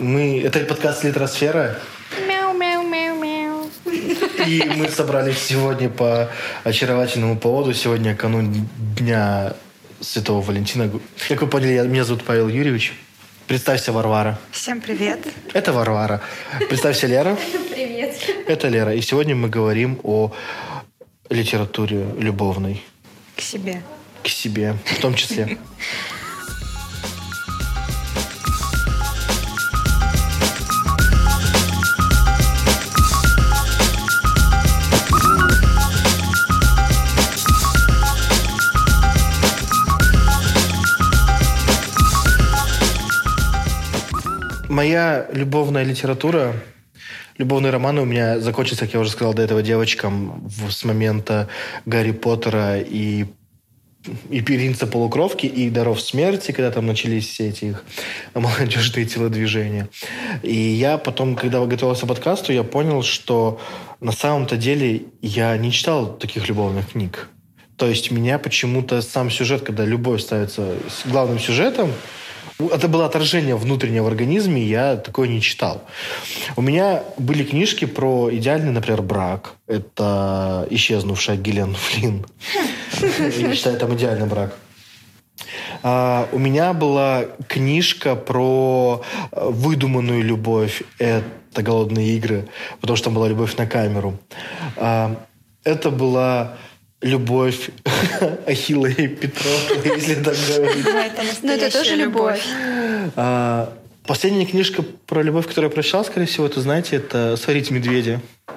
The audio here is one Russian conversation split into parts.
Это подкаст «Литросфера». Мяу-мяу-мяу-мяу. И мы собрались сегодня по очаровательному поводу. Сегодня канун Дня Святого Валентина. Как вы поняли, меня зовут Павел Юрьевич. Представься, Варвара. Всем привет. Это Варвара. Представься, Лера. Привет. Это Лера. И сегодня мы говорим о литературе любовной. К себе. К себе, в том числе. Моя любовная литература, любовные романы у меня закончатся, как я уже сказал до этого, девочкам с момента Гарри Поттера и «Принца полукровки», и «Даров смерти», когда там начались все эти их молодежные телодвижения. И я потом, когда готовился к подкасту, я понял, что на самом-то деле я не читал таких любовных книг. То есть меня почему-то сам сюжет, когда любовь ставится главным сюжетом, это было отражение внутреннего в организме, я такое не читал. У меня были книжки про идеальный, например, брак. Это исчезнувшая Гиллиан Флинн. Я считаю, там идеальный брак. У меня была книжка про выдуманную любовь. Это «Голодные игры», потому что там была любовь на камеру. Это была любовь Ахилла и Петрова, если так говорить. Но это тоже любовь. Последняя книжка про любовь, которую я прочитал, скорее всего, это, знаете, это «Сварить медведя».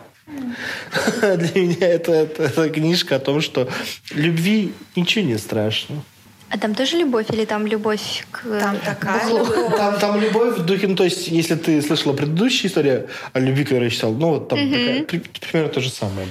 Для меня это книжка о том, что любви ничего не страшно. А там тоже любовь или там любовь к Там такая бухлу? Там любовь в духе, ну, то есть, если ты слышала предыдущую историю о любви, которую я читал, ну, вот там примерно то же самое,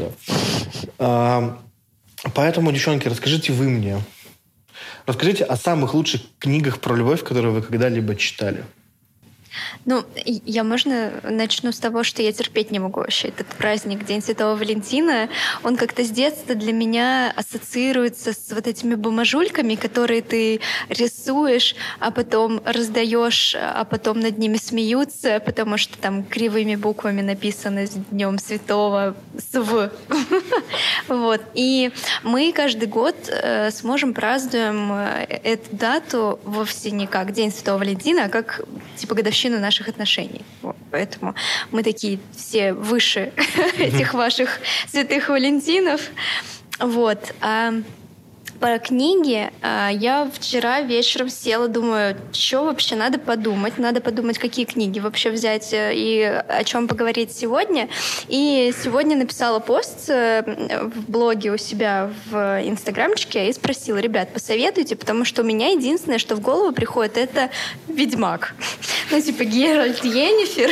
да. Поэтому, девчонки, расскажите вы мне. Расскажите о самых лучших книгах про любовь, которые вы когда-либо читали. Ну, я, можно, начну с того, что я терпеть не могу вообще этот праздник, День Святого Валентина. Он как-то с детства для меня ассоциируется с вот этими бумажульками, которые ты рисуешь, а потом раздаешь, а потом над ними смеются, потому что там кривыми буквами написано «С Днем Святого» с «В». Вот. И мы каждый год с мужем празднуем эту дату вовсе не как День Святого Валентина, а как типа годовщину наших отношений. Вот. Поэтому мы такие все выше этих ваших святых Валентинов. Вот. А по книге я вчера вечером села, думаю, что вообще надо подумать, какие книги вообще взять и о чем поговорить сегодня. И сегодня написала пост в блоге у себя в инстаграмчике и спросила: ребят, посоветуйте, потому что у меня единственное, что в голову приходит, это «Ведьмак». Ну, типа Геральт, Йеннифер.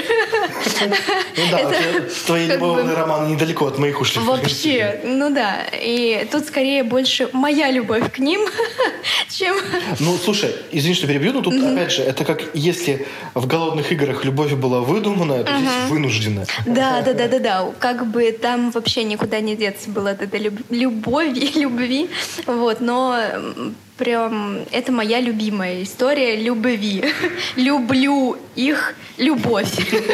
Ну да, твои любовные романы недалеко от моих ушли. Вообще, ну да. И тут скорее больше моя любовь к ним, чем... Ну, слушай, извини, что перебью, но тут, опять же, это как если в «Голодных играх» любовь была выдуманная, то здесь вынужденная. Да. Как бы там вообще никуда не деться было от этой любви. Вот, но прям это моя любимая история любви. Люблю их любовь.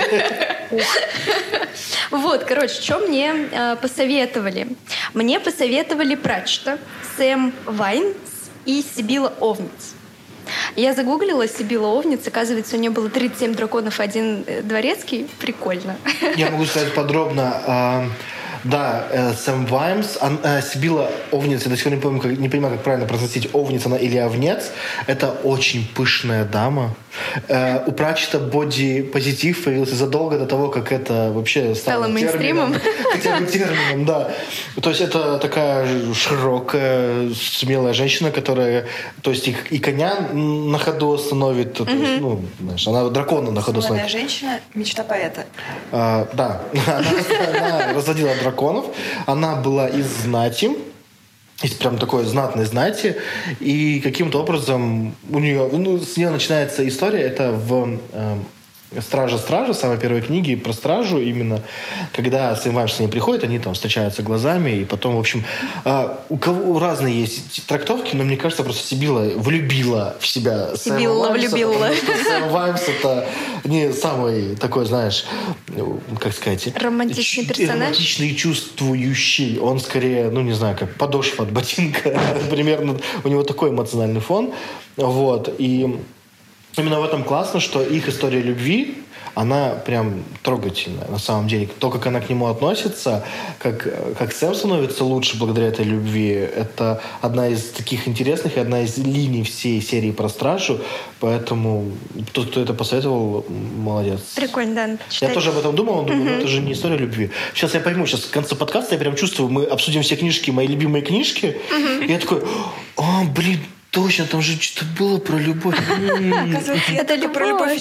Вот, короче, что мне посоветовали? Мне посоветовали Пратчета, Сэм Вайнс и Сибила Овниц. Я загуглила Сибила Овниц, оказывается, у нее было 37 драконов, 1 дворецкий. Прикольно. Я могу сказать подробно. Да, Сэм Ваймс, Сибила Овниц, я до сих пор не понимаю, как правильно произносить, Овниц она или Овнец. Это очень пышная дама. У Пратчета боди-позитив появился задолго до того, как это вообще стало мейнстримом. Хотя бы термином, да. То есть это такая широкая, смелая женщина, которая, то есть и коня на ходу остановит, то есть, ну, знаешь, она дракона на ходу остановит. Молодая женщина — мечта поэта. Да, она разводила драконов, она была из знати, из прям такой знатной знати, и каким-то образом у нее, с нее начинается история, это Стража, самой первой книги про стражу именно, когда Сэм Ваймс с ней приходит, они там встречаются глазами, и потом, в общем, у кого разные есть трактовки, но мне кажется, просто Сибилла влюбила в себя Сибилла влюбила. Сэм Ваймс это не самый такой, знаешь, как сказать... Романтичный персонаж. Романтичный и чувствующий. Он скорее, не знаю, как подошва от ботинка. Примерно у него такой эмоциональный фон. Вот. И именно в этом классно, что их история любви, она прям трогательная, на самом деле. То, как она к нему относится, как Сэм становится лучше благодаря этой любви, это одна из таких интересных и одна из линий всей серии про стражу. Поэтому тот, кто это посоветовал, молодец. Прикольно, да, почитать. Я тоже об этом думал, думаю, это же не история любви. Сейчас я пойму, сейчас в конце подкаста я прям чувствую, мы обсудим все книжки, мои любимые книжки, и я такой, блин, точно, там же что-то было про любовь. Оказывается, это ли про любовь?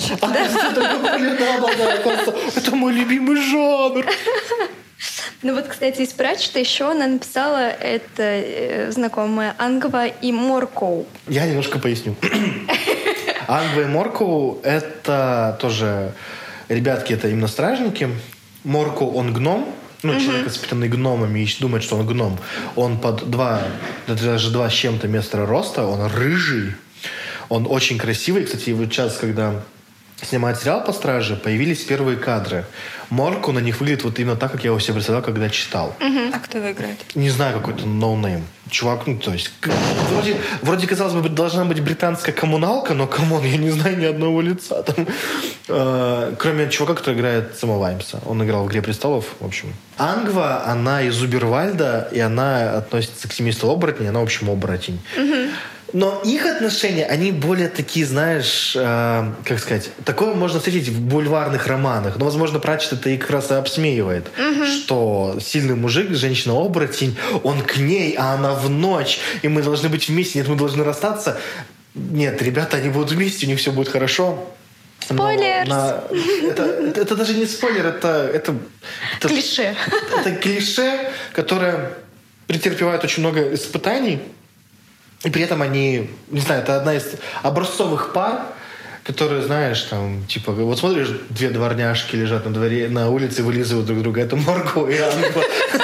Да. Это мой любимый жанр. Ну вот, кстати, из Пратчета еще она написала это знакомая Ангва и Моркоу. Я немножко поясню. Ангва и Моркоу — это тоже ребятки, это именно стражники. Моркоу, он гном. Человек, воспитанный гномами, и думает, что он гном. Он под даже 2 с чем-то метра роста, он рыжий, он очень красивый. Кстати, вот сейчас, когда снимают сериал по страже, появились первые кадры. Морку на них выглядит вот именно так, как я его себе представлял, когда читал. А кто его играет? Не знаю, какой-то ноунейм. Чувак, то есть... Вроде, казалось бы, должна быть британская коммуналка, но, камон, я не знаю ни одного лица там. Кроме чувака, который играет Сэма Ваймса. Он играл в «Игре престолов», в общем. Ангва, она из Убервальда, и она относится к семейству оборотней, она, в общем, оборотень. Но их отношения, они более такие, знаешь, как сказать, такое можно встретить в бульварных романах. Но, возможно, Пратчетт это и как раз и обсмеивает, что сильный мужик, женщина-оборотень, он к ней, а она в ночь, и мы должны быть вместе, нет, мы должны расстаться. Нет, ребята, они будут вместе, у них все будет хорошо. Спойлер! Это даже не спойлер, это клише. Это клише, которое претерпевает очень много испытаний. И при этом они, не знаю, это одна из образцовых пар, которые, знаешь, там, типа, вот смотришь, 2 дворняжки лежат на дворе, на улице, вылизывают друг друга. Это Моркоу и Ангва.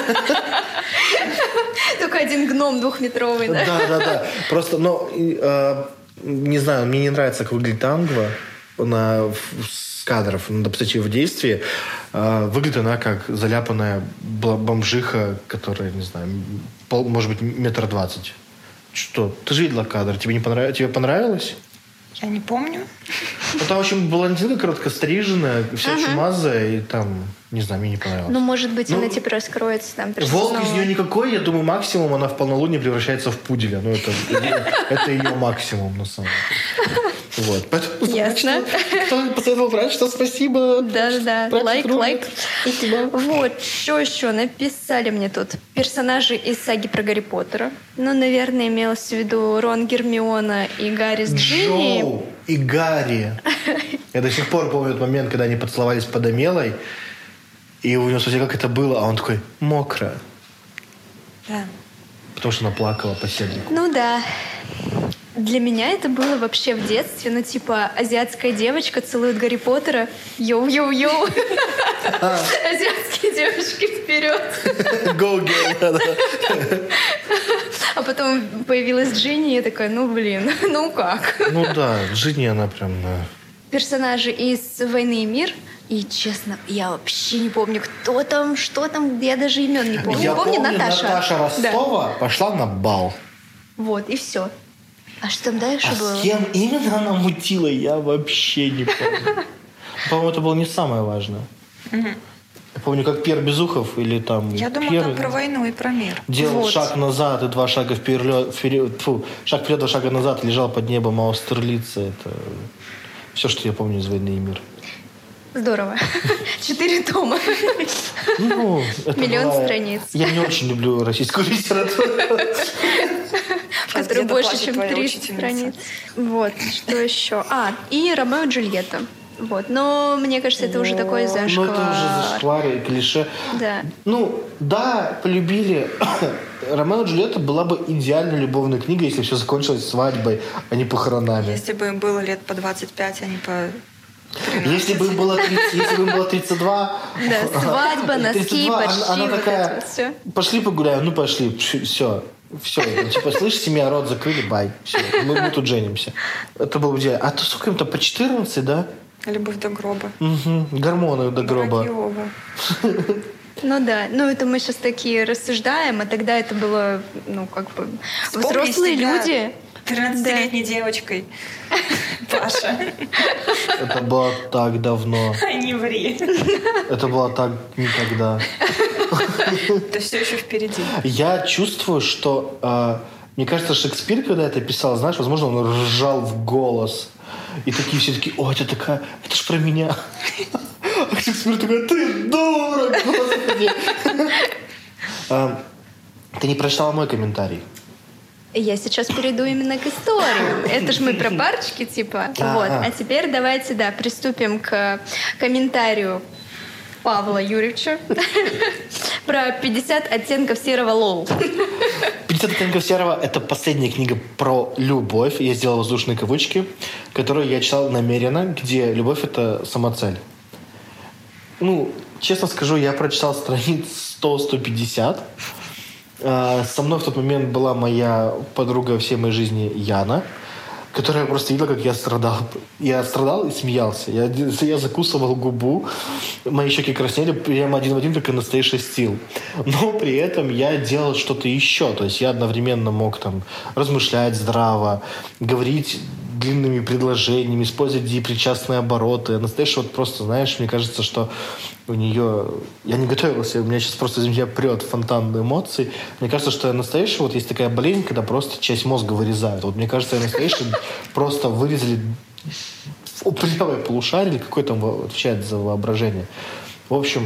Только один гном 2-метровый, да? Да. Просто, не знаю, мне не нравится, как выглядит Ангва с кадров. Надо посмотреть ее в действии. Выглядит она как заляпанная бомжиха, которая, не знаю, может быть, 1,20 метра. Что? Ты же видела кадр. Тебе понравилось? Я не помню. Там, в общем, блондинка коротко стриженная, вся чумазая, и там, не знаю, мне не понравилось. Может быть, она типа раскроется там. Волк из нее никакой, я думаю, максимум она в полнолуние превращается в пуделя. Это ее максимум, на самом деле. Вот. Ясно. Кто посоветовал Пратчетт, спасибо. Да. Лайк. Спасибо. Вот, что еще написали мне тут? Персонажи из саги про Гарри Поттера. Наверное, имелось в виду Рон, Гермиона и Гарри с Джинни. Джоу и Гарри. Я до сих пор помню этот момент, когда они поцеловались под Амелой, и у него спросили, как это было, а он такой, мокро. Да. Потому что она плакала по седлику. Да. Для меня это было вообще в детстве, типа, азиатская девочка целует Гарри Поттера. Йоу-йоу-йоу. Азиатские девочки вперед. Go, girl. А потом появилась Джинни, и я такая, как? Да, Джинни, она прям... Персонажи из «Войны и мир». И, честно, я вообще не помню, кто там, что там, я даже имен не помню. Я помню, Наташа. Наташа Ростова пошла на бал. Вот, и все. А что там дальше было? С кем именно она мутила, я вообще не помню. По-моему, это было не самое важное. Я помню, как Пьер Безухов или там... Я думаю, там про войну и про мир. Делал шаг назад и 2 шага вперед. Шаг вперед, 2 шага назад, лежал под небом Аустерлица. Это все, что я помню из «Войны и мир». Здорово. 4 тома. 1 миллион страниц. Я не очень люблю российскую литературу. Которая больше, чем 30 страниц. Вот, что еще? И «Ромео и Джульетта». Вот. Но мне кажется, это уже такой зашквар. Это уже зашквар и клише. Да. Полюбили. «Ромео и Джульетта» была бы идеальной любовной книгой, если все закончилось свадьбой, а не похоронами. Если бы им было лет по 25, а не по Если бы им было 32... Да, свадьба, носки, почти, она вот такая, это вот все. пошли погуляем, пошли, все. Типа, слышь, семья, рот закрыли, бай. Все, мы тут женимся. Это было бы идеально. А то сколько им-то, по 14, да? Любовь до гроба. Угу. Гормоны до гроба. Ну да, это мы сейчас такие рассуждаем, а тогда это было, взрослые люди. 13-летней девочкой. Паша. Это было так давно. Не ври. Это было так никогда. Это все еще впереди. Я чувствую, что... мне кажется, Шекспир, когда это писал, знаешь, возможно, он ржал в голос. И такие все такие, это ж про меня. А Шекспир такой, ты дура, господи. Ты не прочитала мой комментарий. Я сейчас перейду именно к истории. Это ж мы про парочки, типа. Вот. А теперь давайте, приступим к комментарию Павла Юрьевича про 50 оттенков серого лол. 50 оттенков серого — это последняя книга про любовь. Я сделал воздушные кавычки, которую я читал намеренно, где любовь — это самоцель. Честно скажу, я прочитал страниц 100-150. Со мной в тот момент была моя подруга всей моей жизни Яна, которая просто видела, как я страдал. Я страдал и смеялся. Я закусывал губу, мои щеки краснели прямо один в один, как Анастейша Стил. Но при этом я делал что-то еще. То есть я одновременно мог размышлять здраво, говорить длинными предложениями, использовать депричастные обороты. Анастейша просто, знаешь, мне кажется, что у нее... Я не готовился, у меня сейчас просто из меня прет фонтан эмоций. Мне кажется, что Анастейша, есть такая болезнь, когда просто часть мозга вырезают. Мне кажется, Анастейша просто вырезали правое полушарие, или какой там отвечает за воображение. В общем,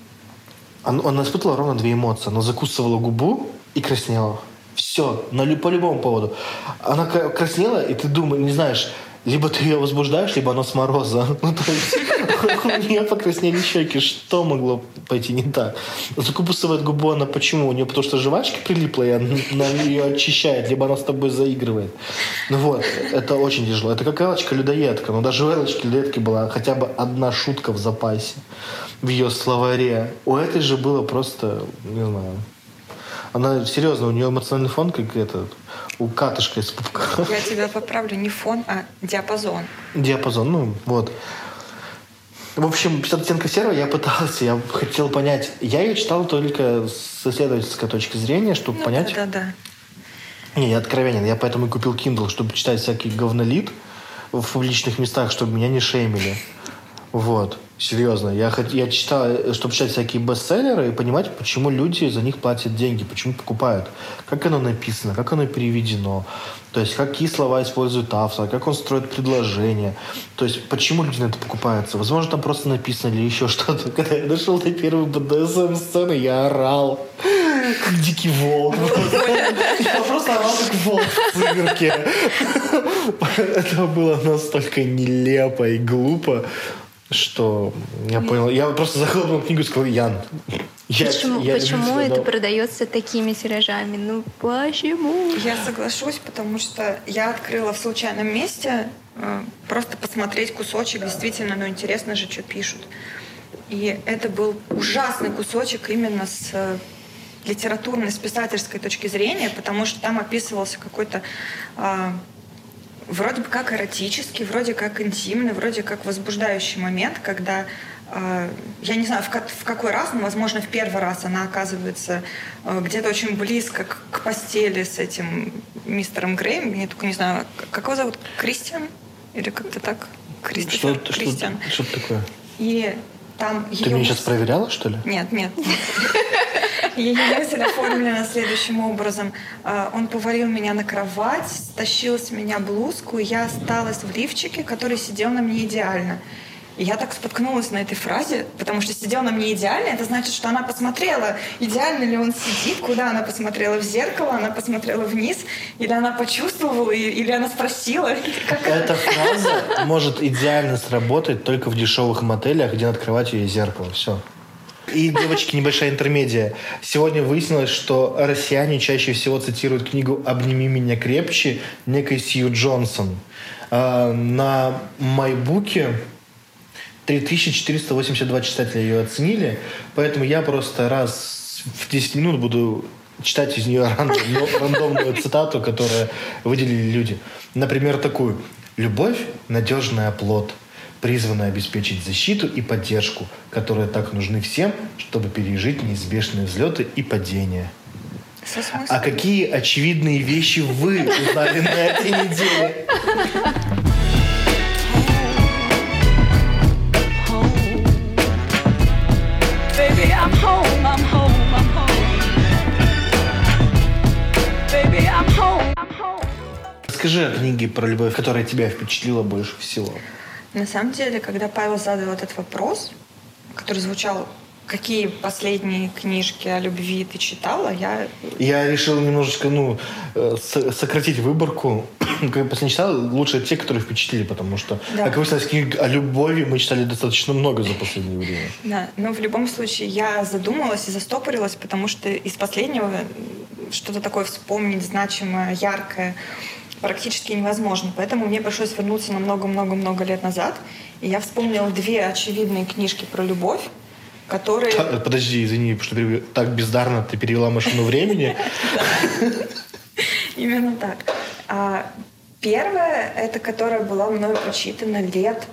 она испытывала ровно две эмоции. Она закусывала губу и краснела. Все, по любому поводу. Она краснела, и ты думаешь, не знаешь, либо ты ее возбуждаешь, либо она с мороза. То есть у нее покраснели щеки. Что могло пойти не так? Закусывает губу она почему? У нее потому что жвачка прилипла, и она ее очищает, либо она с тобой заигрывает. Это очень тяжело. Это как Элочка-людоедка. Но даже у Элочки-людоедки была хотя бы одна шутка в запасе в ее словаре. У этой же было просто, не знаю... Она, серьезно, у нее эмоциональный фон, как у катышка из пупка. Я тебя поправлю, не фон, а диапазон. Диапазон, вот. В общем, 50 оттенков серого я хотел понять. Я ее читал только с исследовательской точки зрения, чтобы понять... Да. Не, я откровенен. Я поэтому и купил Kindle, чтобы читать всякий говнолит в публичных местах, чтобы меня не шеймили. Вот. Серьезно. Я читал, чтобы читать всякие бестселлеры и понимать, почему люди за них платят деньги, почему покупают. Как оно написано, как оно переведено. То есть, какие слова использует автор, как он строит предложения. То есть, почему люди на это покупаются. Возможно, там просто написано или еще что-то. Когда я дошел до первой БДСМ-сцены, я орал. Как дикий волк. Я просто орал, как волк в циферке. Это было настолько нелепо и глупо, что я понял. Я просто захлопнул книгу и сказал, Ян. Почему это продается такими тиражами? Почему? Я соглашусь, потому что я открыла в случайном месте просто посмотреть кусочек. Действительно, интересно же, что пишут. И это был ужасный кусочек именно с литературной, с писательской точки зрения, потому что там описывался какой-то вроде бы как эротический, вроде как интимный, вроде как возбуждающий момент, когда, я не знаю, в какой раз, но, возможно, в первый раз она оказывается где-то очень близко к постели с этим мистером Греем. Я только не знаю, как его зовут? Кристиан? Или как-то так? Кристофер Кристиан. Что это такое? И там Ты меня сейчас проверяла, что ли? Нет. Ее мысль оформлена следующим образом. Он повалил меня на кровать, стащил с меня блузку, и я осталась в лифчике, который сидел на мне идеально. И я так споткнулась на этой фразе, потому что сидел на мне идеально, это значит, что она посмотрела, идеально ли он сидит, куда она посмотрела, в зеркало, она посмотрела вниз, или она почувствовала, или она спросила. Эта фраза может идеально сработать только в дешевых мотелях, где над кроватью есть зеркало. Все. И, девочки, небольшая интермедия. Сегодня выяснилось, что россияне чаще всего цитируют книгу «Обними меня крепче» некой Сью Джонсон. На MyBook 3482 читателя ее оценили, поэтому я просто раз в 10 минут буду читать из нее рандомную цитату, которую выделили люди. Например, такую. «Любовь – надежный оплот, призванный обеспечить защиту и поддержку, которые так нужны всем, чтобы пережить неизбежные взлеты и падения». А какие очевидные вещи вы узнали на этой неделе? Расскажи о книге про любовь, которая тебя впечатлила больше всего. На самом деле, когда Павел задал этот вопрос, который звучал: какие последние книжки о любви ты читала? Я решил немножечко сократить выборку. Как последний читал, лучше те, которые впечатлили, потому что, как выяснилось, книг о любви мы читали достаточно много за последнее время. Да, но в любом случае я задумалась и застопорилась, потому что из последнего что-то такое вспомнить значимое, яркое практически невозможно. Поэтому мне пришлось вернуться на много-много-много лет назад, и я вспомнила 2 очевидные книжки про любовь, которые... Подожди, извини, что так бездарно ты перевела машину времени. Именно так. Первая, это которая была мною прочитана лет,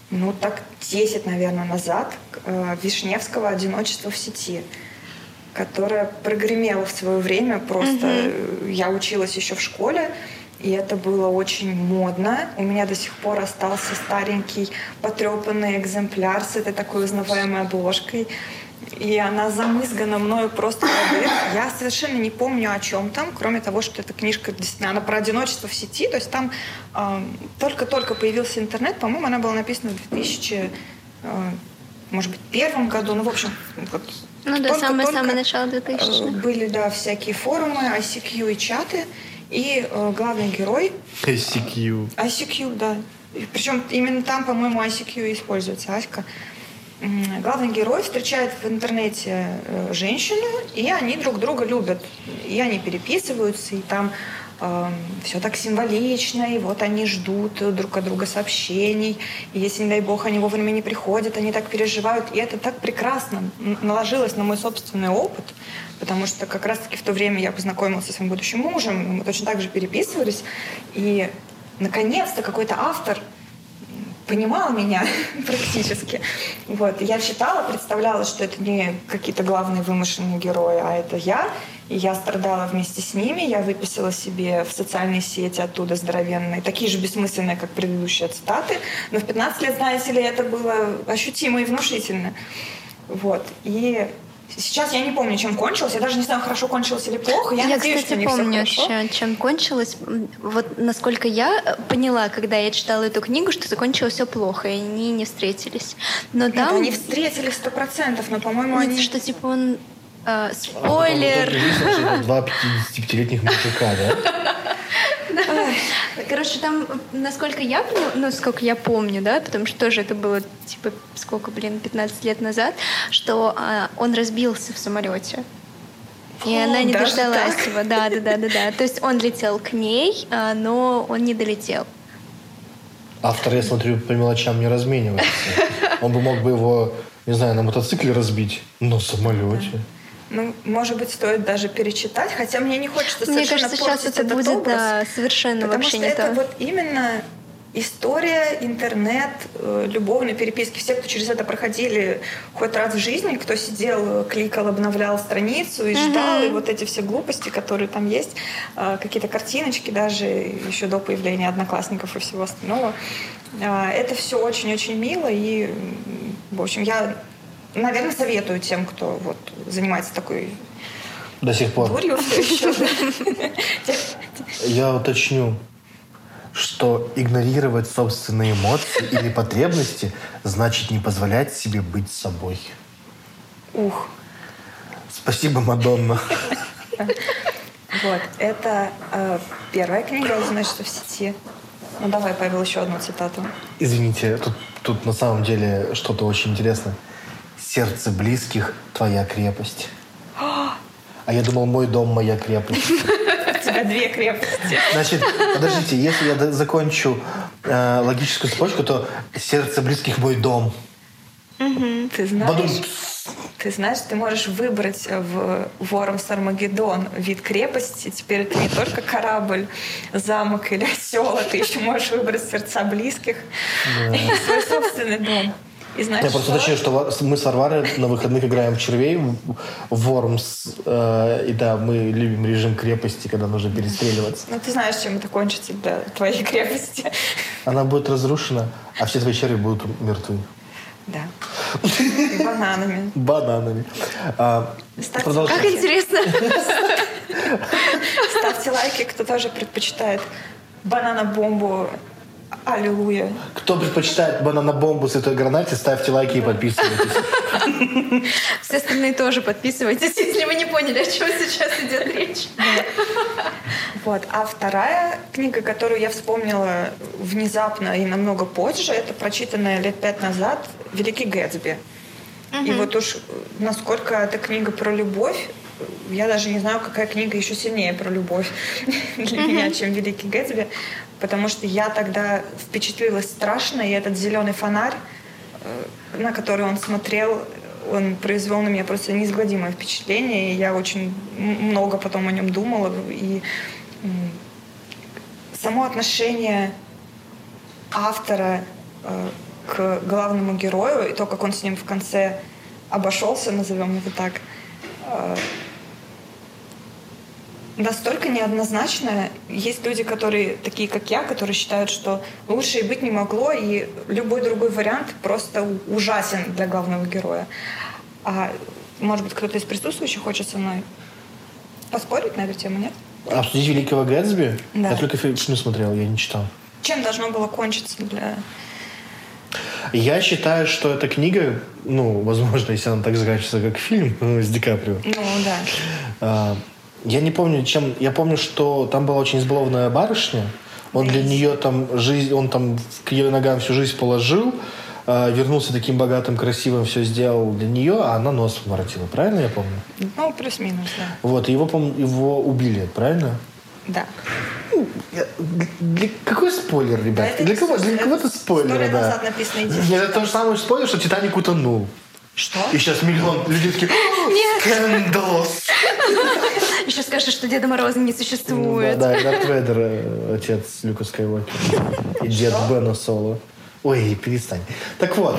10, наверное, назад, Вишневского «Одиночество в сети», которая прогремела в свое время. Просто я училась еще в школе, и это было очень модно. У меня до сих пор остался старенький потрепанный экземпляр с этой такой узнаваемой обложкой. И она замызгана мною просто в воды. Я совершенно не помню, о чем там, кроме того, что эта книжка действительно она про одиночество в сети. То есть там только-только появился интернет. По-моему, она была написана в 2000, может быть, 2001 году. В общем, самое начало 2000-х. Были, всякие форумы, ICQ и чаты. И главный герой... ICQ, да. Причем именно там, по-моему, ICQ используется, Аська. Главный герой встречает в интернете женщину, и они друг друга любят. И они переписываются, и там все так символично, и вот они ждут друг от друга сообщений. И если, не дай бог, они вовремя не приходят, они так переживают. И это так прекрасно наложилось на мой собственный опыт, потому что как раз-таки в то время я познакомилась со своим будущим мужем, мы точно так же переписывались. И, наконец-то, какой-то автор понимал меня практически. Я читала, представляла, что это не какие-то главные вымышленные герои, а это я. И я страдала вместе с ними. Я выписала себе в социальные сети оттуда здоровенные, такие же бессмысленные, как предыдущие цитаты. Но в 15 лет, знаете ли, это было ощутимо и внушительно. И сейчас я не помню, чем кончилось. Я даже не знаю, хорошо кончилось или плохо. Я надеюсь, кстати, помню, чем кончилось. Насколько я поняла, когда я читала эту книгу, что закончилось все плохо, и они не встретились. Но там... Они встретились 100%, но, по-моему, они... Что, он... спойлер! Два 55-летних мужика, да? Короче, там, насколько я помню, потому что тоже это было, 15 лет назад, что он разбился в самолете. И она не дождалась его. Да. То есть он летел к ней, но он не долетел. Автор, я смотрю, по мелочам не разменивается. Он бы мог бы его, не знаю, на мотоцикле разбить, но в самолете. Может быть, стоит даже перечитать, хотя мне не хочется совершенно портить этот образ. Мне кажется, сейчас это будет, совершенно вообще не то. Потому что это именно история, интернет, любовные переписки. Все, кто через это проходили хоть раз в жизни, кто сидел, кликал, обновлял страницу и ждал, и вот эти все глупости, которые там есть, какие-то картиночки даже еще до появления одноклассников и всего остального. Это все очень-очень мило, и, в общем, я... Наверное, советую тем, кто занимается такой до сих пор дурью все еще. Я уточню, что игнорировать собственные эмоции или потребности значит не позволять себе быть собой. Ух. Спасибо, Мадонна. Это первая книга «Одиночество в сети». Давай, Павел, еще одну цитату. Извините, тут на самом деле что-то очень интересное. «Сердце близких – твоя крепость». А я думал, мой дом – моя крепость. У тебя 2 крепости. Значит, подождите, если я закончу логическую цепочку, то сердце близких – мой дом. Ты знаешь, ты можешь выбрать в Вормс Армагеддон вид крепости. Теперь это не только корабль, замок или осел, а ты еще можешь выбрать сердца близких и свой собственный дом. И знаешь, я просто уточню, что мы с Варварой на выходных играем в червей в Вормс. И да, мы любим режим крепости, когда нужно перестреливаться. Ну, ты знаешь, чем это кончится для твоей крепости. Она будет разрушена, а все твои черви будут мертвы. Да. И бананами. Бананами. Как интересно. Ставьте лайки, кто тоже предпочитает бананобомбу. Аллилуйя. Кто предпочитает бананобомбу святой гранате, ставьте лайки и подписывайтесь. Все остальные тоже подписывайтесь, если вы не поняли, о чем сейчас идет речь. Вот. А вторая книга, которую я вспомнила внезапно и намного позже, это прочитанная лет 5 назад «Великий Гэтсби». И вот уж насколько эта книга про любовь, я даже не знаю, какая книга еще сильнее про любовь для меня, чем «Великий Гэтсби», потому что я тогда впечатлилась страшно, и этот зеленый фонарь, на который он смотрел, он произвел на меня просто неизгладимое впечатление, и я очень много потом о нем думала. И само отношение автора к главному герою и то, как он с ним в конце обошелся, назовем это так, настолько неоднозначно. Есть люди, которые такие, как я, которые считают, что лучше и быть не могло, и любой другой вариант просто ужасен для главного героя. А может быть, кто-то из присутствующих хочет со мной поспорить на эту тему, нет? Обсудить «Великого Гэтсби»? Да. Я только фильм смотрел, я не читал. Чем должно было кончиться для... Я считаю, что эта книга, возможно, если она так заканчивается, как фильм с Ди Каприо. Да. Я не помню, чем... Я помню, что там была очень избалованная барышня. Он для нее он там к ее ногам всю жизнь положил, вернулся таким богатым, красивым, все сделал для нее, а она нос воротила. Правильно я помню? Плюс-минус, да. Вот, его убили, правильно? Да. Какой спойлер, ребят? Да, для кого-то спойлер, 100 лет да. назад написано Это тот же самый спойлер, что «Титаник» утонул. Что? И сейчас миллион людей такие: «Скандалос!» Еще скажешь, что Деда Мороза не существует. Да, и Дарт Вейдер, отец Люка Скайуокера. И дед Бена Соло. Ой, перестань. Так вот,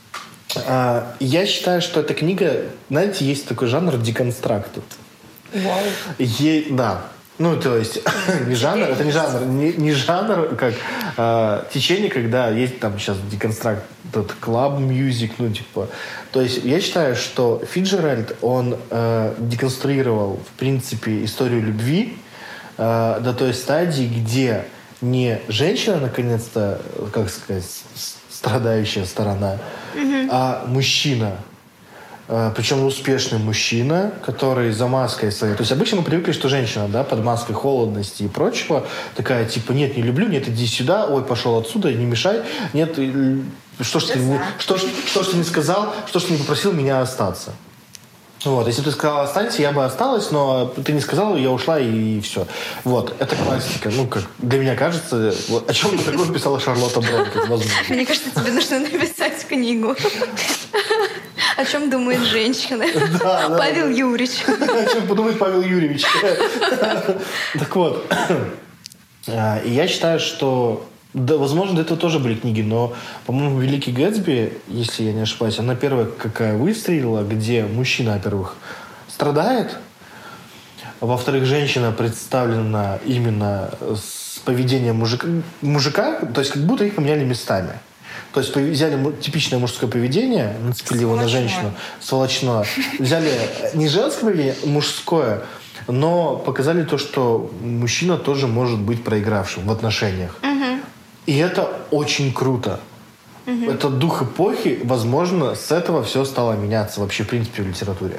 я считаю, что эта книга, знаете, есть такой жанр деконстракт. Вау. Да. То есть, не жанр, это не жанр, не жанр, как течение, когда есть там сейчас деконстракт, клаб мьюзик, То есть, я считаю, что Фицджеральд, он деконструировал, в принципе, историю любви до той стадии, где не женщина, наконец-то, как сказать, страдающая сторона, а мужчина. Причем успешный мужчина, который за маской своей... То есть обычно мы привыкли, что женщина, да, под маской холодности и прочего, такая, типа, нет, не люблю, нет, иди сюда, ой, пошел отсюда, не мешай, нет, что ж ты не сказал, что ж ты не попросил меня остаться. Вот, если бы ты сказала «останься», я бы осталась, но ты не сказала, я ушла, и все. Вот, это классика. Как для меня кажется, о чем такое писала Шарлотта Бронте, возможно. Мне кажется, тебе нужно написать книгу. О чем думает женщина? Павел Юрьевич. О чем подумает Павел Юрьевич. Так вот, и я считаю, что... Да, возможно, до этого тоже были книги, но, по-моему, «Великий Гэтсби», если я не ошибаюсь, она первая какая выстрелила, где мужчина, во-первых, страдает, а во-вторых, женщина представлена именно с поведением мужика, то есть как будто их поменяли местами. То есть взяли типичное мужское поведение, нацепили его на женщину, сволочное. Взяли не женское поведение, мужское, но показали то, что мужчина тоже может быть проигравшим в отношениях. И это очень круто. Это дух эпохи. Возможно, с этого все стало меняться вообще, в принципе, в литературе.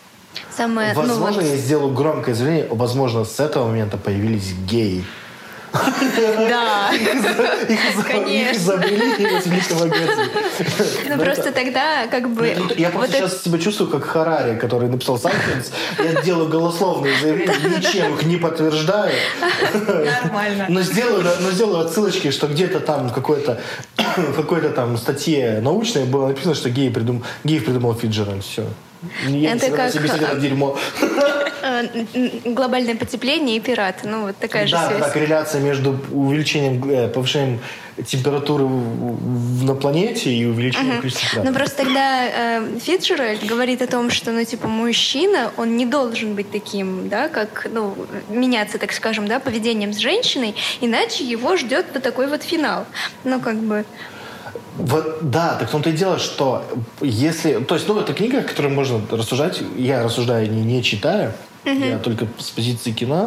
Возможно, я сделаю громкое заявление. Возможно, с этого момента появились геи. Да, Их изобрели из великого Гэтсби. Ну просто тогда как бы... Я просто сейчас себя чувствую как Харари, который написал «Сапиенс». Я делаю голословные заявления, ничем их не подтверждаю. Нормально. Но сделаю отсылочки, что где-то там в какой-то там статье научной было написано, что геев придумал Фиджеральд. Все. Я Это не как себе это дерьмо. Глобальное потепление и пираты. Ну, вот такая же связь. Да, корреляция между повышением температуры на планете и увеличением количества пиратов. Ну, просто тогда Фиджеральд говорит о том, что, ну, типа, мужчина, он не должен быть таким, да, как, ну, меняться, так скажем, да, поведением с женщиной, иначе его ждет вот такой вот финал. Ну, как бы... Вот, да, так в том-то и дело, что если... То есть, ну, это книга, о которой можно рассуждать. Я рассуждаю, не читаю. Я только с позиции кино.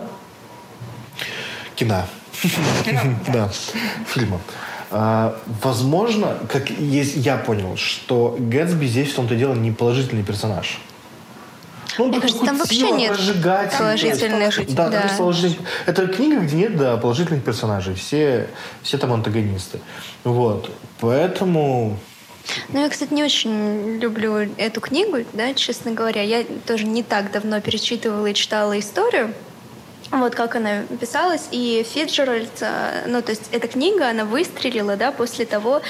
Да, фильма. Возможно, как я понял, что Гэтсби здесь в том-то и дело не положительный персонаж. Ну, мне кажется, там вообще нет положительных. Да, там есть положительных. Это книга, где нет, да, положительных персонажей. Все там антагонисты. Вот. Поэтому... Ну, я, кстати, не очень люблю эту книгу, да, честно говоря. Я тоже не так давно перечитывала и читала историю. Вот как она писалась, и Фиджеральд, ну, то есть эта книга, она выстрелила, да, после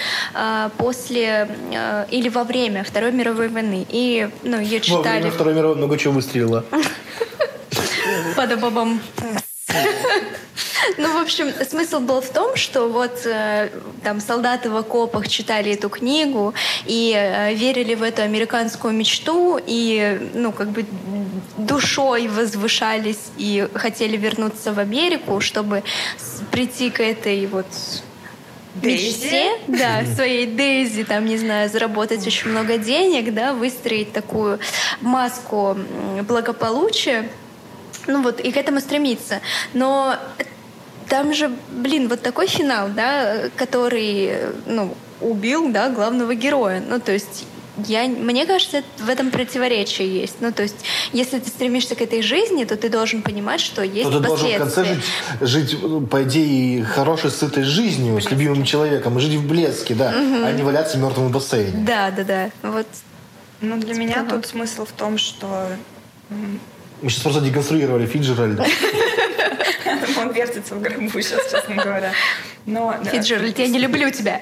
или во время Второй мировой войны, и, ну, ее читали... Во время Второй мировой много чего выстрелило. Падабабам. Ну, в общем, смысл был в том, что вот там солдаты в окопах читали эту книгу и верили в эту американскую мечту и, ну, как бы душой возвышались и хотели вернуться в Америку, чтобы прийти к этой вот мечте, да, своей Дейзи, там, не знаю, заработать очень много денег, да, выстроить такую маску благополучия, ну вот, и к этому стремиться. Но там же, блин, вот такой финал, да, который, ну, убил, да, главного героя. Ну, то есть мне кажется, в этом противоречие есть. Ну, то есть, если ты стремишься к этой жизни, то ты должен понимать, что есть последствия. То ты должен в конце жить, по идее, хорошей, сытой жизнью, с любимым человеком, и жить в блеске, да, а не валяться мертвым в бассейне. Да. Вот. Ну, для меня тут смысл в том, что... Мы сейчас просто деконструировали Фиджеральда. Он вертится в гробу сейчас, честно говоря. Фиджеральд, я не люблю тебя.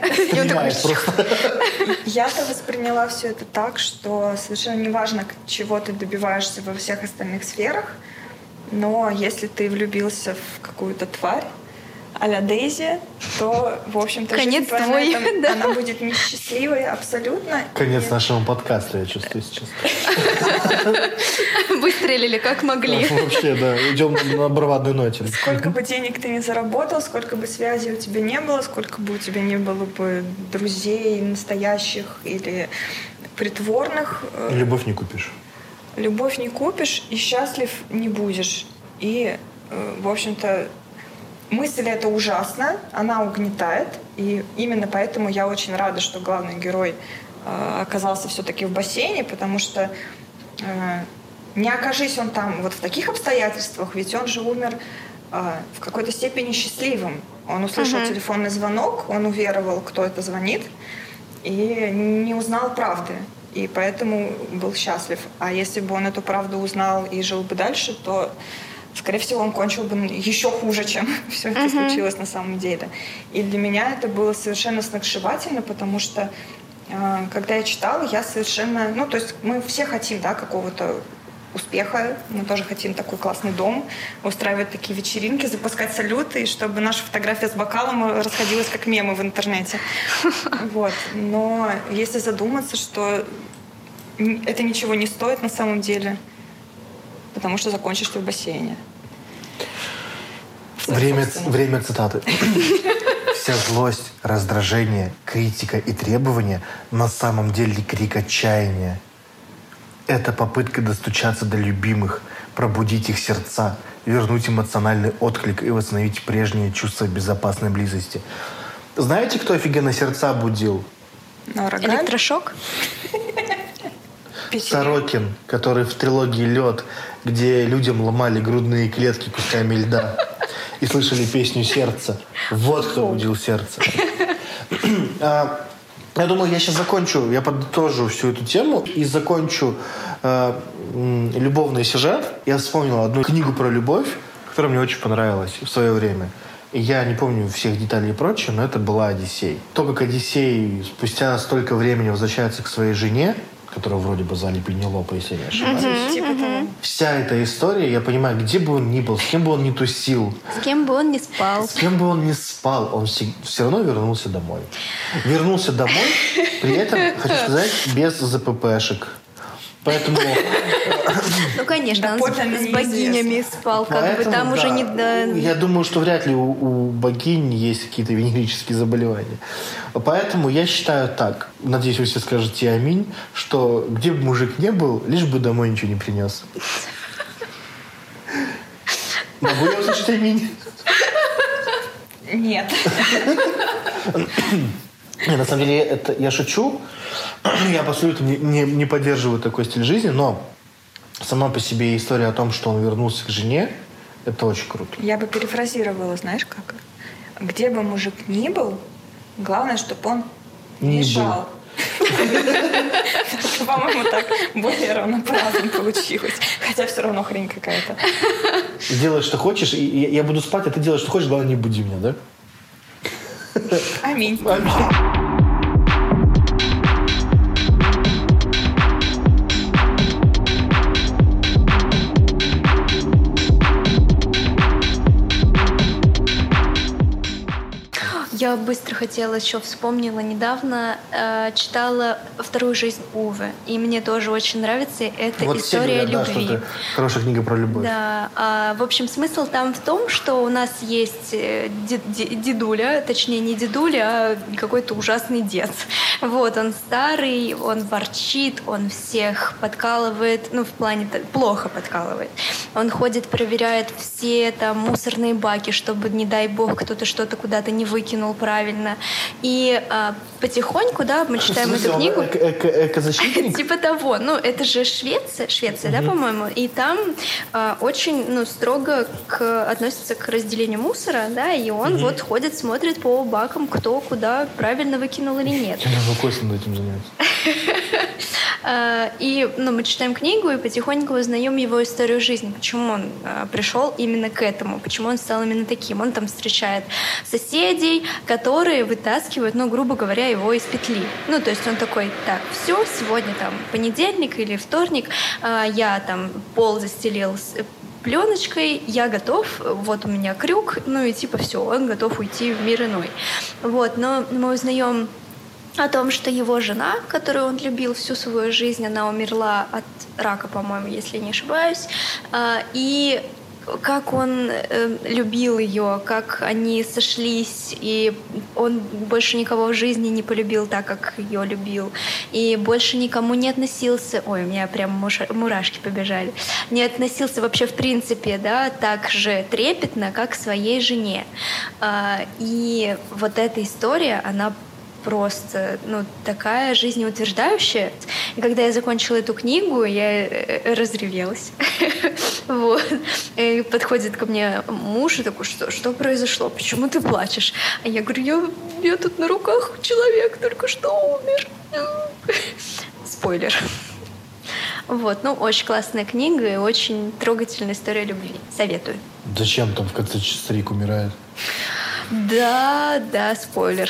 Я-то восприняла все это так, что совершенно неважно, чего ты добиваешься во всех остальных сферах, но если ты влюбился в какую-то тварь, а-ля Дейзи, то, в общем-то, конец твой, да. Она будет несчастливой абсолютно. Конец нашего подкаста, я чувствую сейчас. Выстрелили как могли. Вообще, да, идем на бравадной ноте. Сколько бы денег ты ни заработал, сколько бы связей у тебя не было, сколько бы у тебя не было бы друзей настоящих или притворных. Любовь не купишь. Любовь не купишь и счастлив не будешь. И, в общем-то, мысль эта ужасна, она угнетает, и именно поэтому я очень рада, что главный герой оказался все-таки в бассейне, потому что не окажись он там вот в таких обстоятельствах, ведь он же умер в какой-то степени счастливым. Он услышал телефонный звонок, он уверовал, кто это звонит, и не узнал правды, и поэтому был счастлив. А если бы он эту правду узнал и жил бы дальше, то скорее всего, он кончил бы еще хуже, чем все это случилось на самом деле. И для меня это было совершенно сногсшибательно, потому что, когда я читала, я совершенно... Ну, то есть мы все хотим, да, какого-то успеха. Мы тоже хотим такой классный дом, устраивать такие вечеринки, запускать салюты, и чтобы наша фотография с бокалом расходилась как мемы в интернете. Вот. Но если задуматься, что это ничего не стоит на самом деле... Потому что закончишь ты в бассейне. Время цитаты. Вся злость, раздражение, критика и требования на самом деле крик отчаяния. Это попытка достучаться до любимых, пробудить их сердца, вернуть эмоциональный отклик и восстановить прежнее чувство безопасной близости. Знаете, кто офигенно сердца будил? Электрошок? Сорокин, который в трилогии «Лед», где людям ломали грудные клетки кусками льда. и слышали песню «Сердце». Вот кто будил сердце. Я думаю, я сейчас закончу, я подытожу всю эту тему и закончу любовный сюжет. Я вспомнил одну книгу про любовь, которая мне очень понравилась в свое время. И я не помню всех деталей и прочее, но это была «Одиссей». То, как Одиссей спустя столько времени возвращается к своей жене, которая вроде бы звали Пенелопа, если я не ошибаюсь. Типа того. Вся эта история, я понимаю, где бы он ни был, с кем бы он ни тусил. С кем бы он ни спал. С кем бы он ни спал, он все равно вернулся домой. Вернулся домой, при этом, хочу сказать, без ЗППшек. Поэтому... Ну, конечно, он с богинями спал, как бы там уже не до... Я думаю, что вряд ли у богинь есть какие-то венерические заболевания. Поэтому я считаю так, надеюсь, вы все скажете аминь, что где бы мужик не был, лишь бы домой ничего не принес. Могу я услышать аминь? Нет. На самом деле, это я шучу. Я абсолютно не поддерживаю такой стиль жизни, но сама по себе история о том, что он вернулся к жене, это очень круто. Я бы перефразировала, знаешь как? Где бы мужик ни был, главное, чтобы он не мешал. По-моему, так более равноправно получилось. Хотя все равно хрень какая-то. Делай, что хочешь, и я буду спать, а ты делаешь, что хочешь, главное, не буди меня, да? Аминь. Я быстро хотела, еще вспомнила недавно, читала «Вторую жизнь Уве», и мне тоже очень нравится эта вот история все говорят, любви. Да, что это хорошая книга про любовь. Да, в общем, смысл там в том, что у нас есть дедуля, точнее не дедуля, а какой-то ужасный дед. Вот, он старый, он ворчит, он всех подкалывает, ну, в плане плохо подкалывает. Он ходит, проверяет все там мусорные баки, чтобы, не дай бог, кто-то что-то куда-то не выкинул правильно. И потихоньку, да, мы читаем эту книгу. Экозащитник? Типа того. Ну, это же Швеция, да, по-моему? И там очень, ну, строго относятся к разделению мусора, да, и он вот ходит, смотрит по бакам, кто куда правильно выкинул или нет. Можно косвенно этим заняться. И мы читаем книгу и потихоньку узнаем его историю жизни, почему он пришел именно к этому, почему он стал именно таким. Он там встречает соседей, которые вытаскивают, грубо говоря, его из петли. Ну, то есть он такой: так, все, сегодня там понедельник или вторник, я там пол застелил пленочкой, я готов, вот у меня крюк, ну и типа все, он готов уйти в мир иной. Вот, но мы узнаем о том, что его жена, которую он любил всю свою жизнь, она умерла от рака, по-моему, если не ошибаюсь, и как он любил ее, как они сошлись, и он больше никого в жизни не полюбил так, как ее любил, и больше никому не относился, ой, у меня прям мурашки побежали, не относился вообще в принципе, да, так же трепетно, как к своей жене. И вот эта история, она просто, такая жизнеутверждающая. И когда я закончила эту книгу, я разревелась. Вот. И подходит ко мне муж и такой: что произошло? Почему ты плачешь? А я говорю: я тут на руках человек только что умер. Спойлер. Вот, очень классная книга и очень трогательная история любви. Советую. Зачем там в конце старик умирает? Да, спойлер.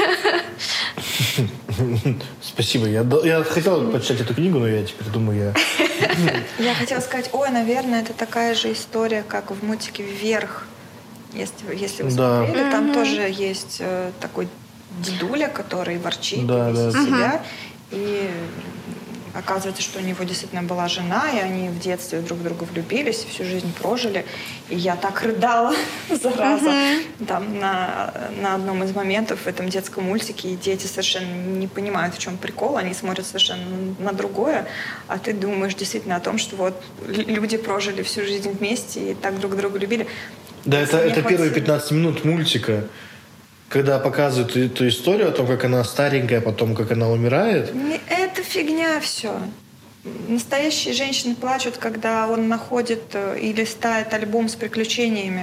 Спасибо. Я хотел почитать эту книгу, но я теперь думаю, Я хотела сказать, наверное, это такая же история, как в мультике «Вверх». Если вы смотрели, там тоже есть такой дедуля, который ворчит весь из себя. И оказывается, что у него действительно была жена, и они в детстве друг в друга влюбились, всю жизнь прожили. И я так рыдала, зараза, там на одном из моментов в этом детском мультике, и дети совершенно не понимают, в чем прикол, они смотрят совершенно на другое, а ты думаешь действительно о том, что вот люди прожили всю жизнь вместе и так друг друга любили. Да, это первые 15 минут мультика, когда показывают эту историю о том, как она старенькая, потом как она умирает. Это фигня все. настоящие женщины плачут, когда он находит и листает альбом с приключениями.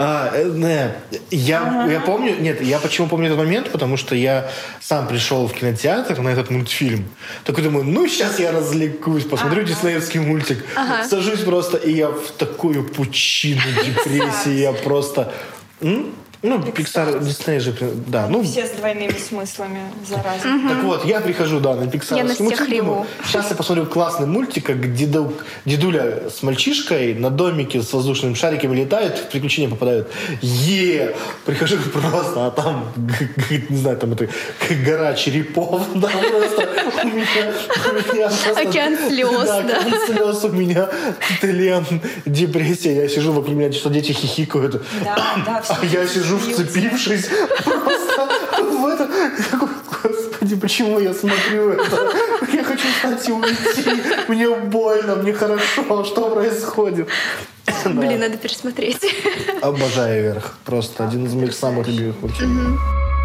Я помню... Нет, я почему помню этот момент? Потому что я сам пришел в кинотеатр на этот мультфильм. Такой думаю, сейчас я развлекусь, посмотрю диснеевский мультик. Сажусь просто, и я в такую пучину депрессии. Я просто... Pixar, Disney же, да. Все с двойными смыслами, зараза. Так вот, я прихожу, на Pixar мультик, думаю, сейчас я посмотрю классный мультик, как дедуля с мальчишкой на домике с воздушными шариками летают, в приключения попадают. Прихожу просто, а там, не знаю, там это гора черепов, да, просто у меня океан слез, да. Океан слез, у меня тлен, депрессия, я сижу вокруг меня, что дети хихикают. Да, а я сижу вцепившись просто в это. Господи, почему я смотрю это? Я хочу встать и уйти. Мне больно, мне хорошо. Что происходит? Блин, надо пересмотреть. Обожаю «Вверх». Просто один из моих самых любимых мультфильмов.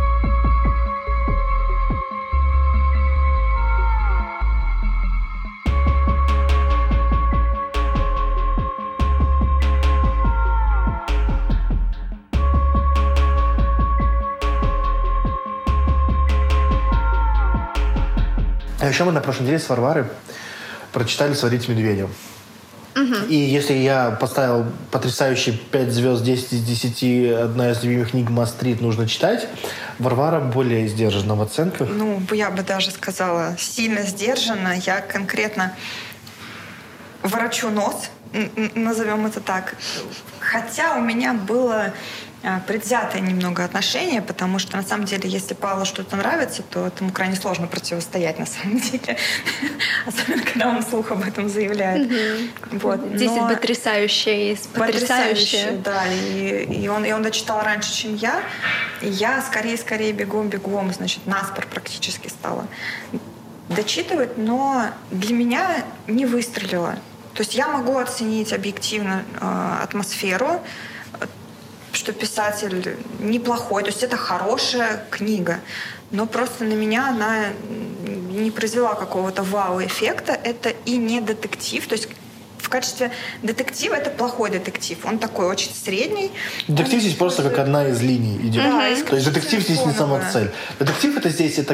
А еще мы на прошлой неделе с Варварой прочитали «Сварить медведя». И если я поставил потрясающие 5 звезд, 10 из 10, одна из любимых книг «Мастрит» нужно читать, Варвара более сдержана в оценках. Я бы даже сказала, сильно сдержана. Я конкретно ворочу нос, назовем это так. Хотя у меня было предвзятое немного отношение, потому что, на самом деле, если Павлу что-то нравится, то этому крайне сложно противостоять, на самом деле. Особенно, когда он вслух об этом заявляет. 10 потрясающее. Потрясающе, да. И он дочитал раньше, чем я. И я скорее бегом, значит, наспор практически стала дочитывать, но для меня не выстрелило. То есть я могу оценить объективно атмосферу, что писатель неплохой, то есть это хорошая книга, но просто на меня она не произвела какого-то вау-эффекта. Это и не детектив, то есть в качестве детектива это плохой детектив. Он такой очень средний. Детектив здесь просто как одна из линий идет. То есть детектив здесь не сама цель. Детектив это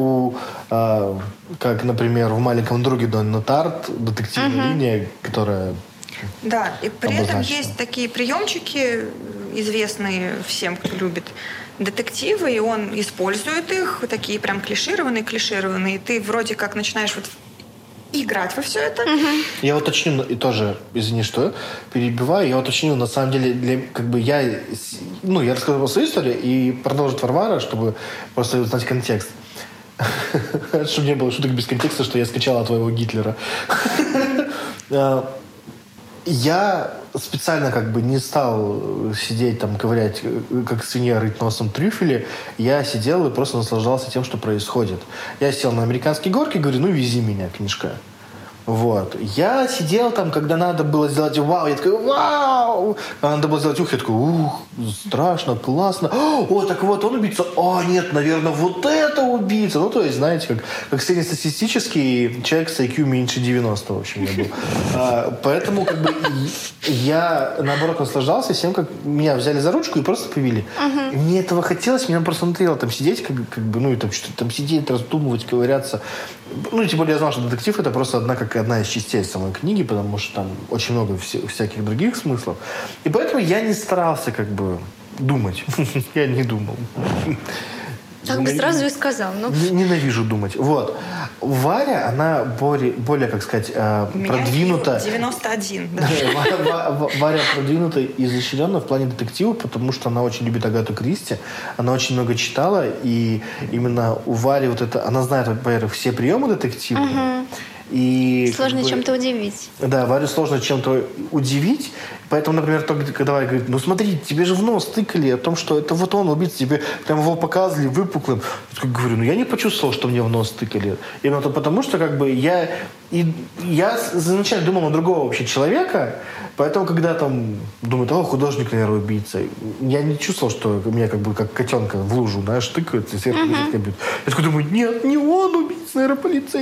как, например, в «Маленьком друге» Донна Тарт, детективная линия, которая... Да, и при этом есть такие приемчики, известные всем, кто любит детективы, и он использует их, такие прям клишированные, и ты вроде как начинаешь играть во все это. Я уточню, и тоже, извини, что перебиваю, я уточню, на самом деле, я рассказывал свою историю, и продолжит Варвара, чтобы просто узнать контекст. Чтобы не было шуток без контекста, что я скачал от твоего Гитлера. Я специально не стал сидеть там, ковырять, как свинья, рыть носом трюфели. Я сидел и просто наслаждался тем, что происходит. Я сел на американские горки и говорю, вези меня, книжка. Я сидел там, когда надо было сделать вау, я такой, вау! А надо было сделать я такой, страшно, классно. Так вот, он убийца. Нет, наверное, вот это убийца. То есть, знаете, как среднестатистический человек с IQ меньше 90, в общем, я был. Поэтому, я, наоборот, наслаждался тем, как меня взяли за ручку и просто повели. И мне этого хотелось, мне просто надоело там сидеть, и там что-то там сидеть, раздумывать, ковыряться. Тем более я знал, что детектив — это просто одна из частей самой книги, потому что там очень много всяких других смыслов. И поэтому я не старался думать. Я не думал. Так бы сразу и сказал. Ненавижу думать. Варя, она более, как сказать, продвинута. 91, да. Варя продвинута и изощренна в плане детектива, потому что она очень любит Агату Кристи. Она очень много читала, и именно у Вари она знает, во-первых, все приемы детектива. И сложно чем-то удивить. Да, Варю сложно чем-то удивить. Поэтому, например, когда Варя говорит, смотри, тебе же в нос тыкали о том, что это он убийца, тебе прям его показывали выпуклым. Я говорю, я не почувствовал, что мне в нос тыкали. Именно потому, что я изначально думал на другого вообще человека, поэтому, когда там думают, художник, наверное, убийца, я не чувствовал, что меня как котенка в лужу, тыкаются и сверху бьют. Я такой думаю, нет, не он убийца, наверное, полицейский.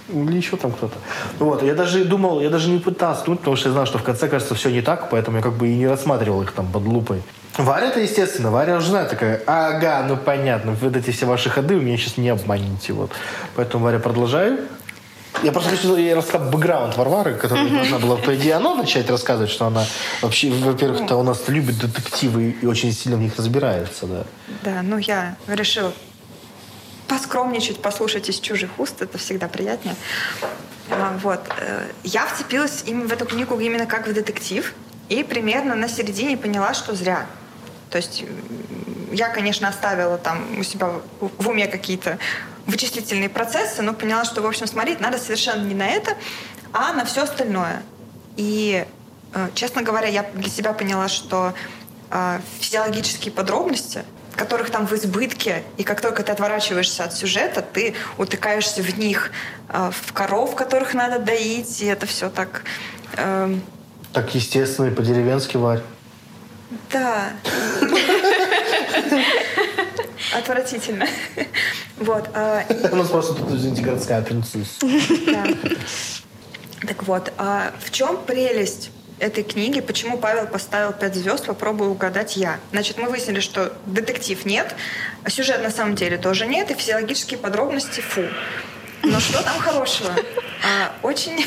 Или еще там кто-то. Вот, я даже думал, я даже не пытался, потому что я знал, что в конце, кажется, все не так, поэтому я как бы и не рассматривал их там под лупой. Варя-то, естественно, Варя уже знает такая, ага, ну понятно, вот эти все ваши ходы вы меня сейчас не обманете. Вот. Поэтому, Варя, продолжаю. Я просто хочу рассказать бэкграунд Варвары, которая должна была, по идее, она начать рассказывать, что она вообще, во-первых-то, у нас любит детективы и очень сильно в них разбирается, да. Да, ну я решила поскромничать, послушать из чужих уст, это всегда приятнее. Вот. Я вцепилась в эту книгу именно как в детектив, и примерно на середине поняла, что зря. То есть я, конечно, оставила там у себя в уме какие-то вычислительные процессы, но поняла, что, в общем, смотреть надо совершенно не на это, а на все остальное. И, честно говоря, я для себя поняла, что физиологические подробности, которых там в избытке, и как только ты отворачиваешься от сюжета, ты утыкаешься в них, в коров, которых надо доить, и это все так... Так естественно, и по-деревенски, Варь. Да. Отвратительно. Вот. У нас просто тут, извините, городская принцесса. Да. Так вот, в чем прелесть этой книги, почему Павел поставил 5 звезд, попробую угадать я. Значит, мы выяснили, что детектив нет, а сюжет на самом деле тоже нет, и физиологические подробности фу. Но что там хорошего? Очень